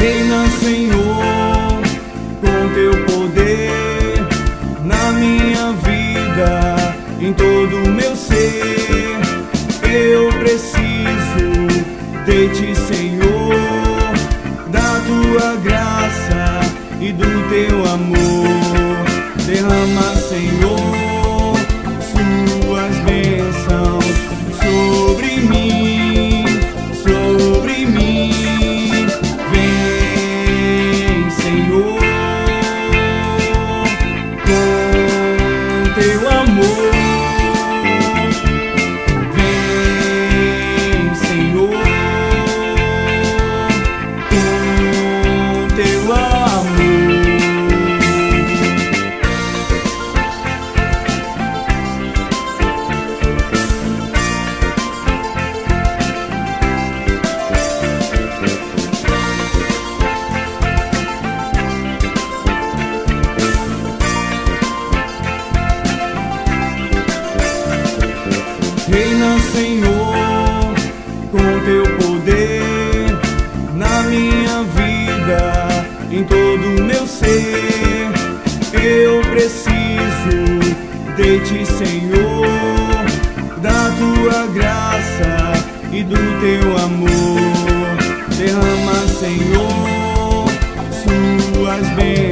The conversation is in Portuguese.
Reina, Senhor, com teu poder na minha vida, em todo o meu ser. Eu preciso de ti, Senhor, da tua graça e do teu amor. Derrama, Senhor, suas bênçãos sobre mim, sobre mim. Vem, Senhor, com teu amor. Vem, Senhor, com teu amor. Reina, Senhor, com teu poder na minha vida, em todo o meu ser. Eu preciso de ti, Senhor, da tua graça e do teu amor. Derrama, Senhor, suas bênçãos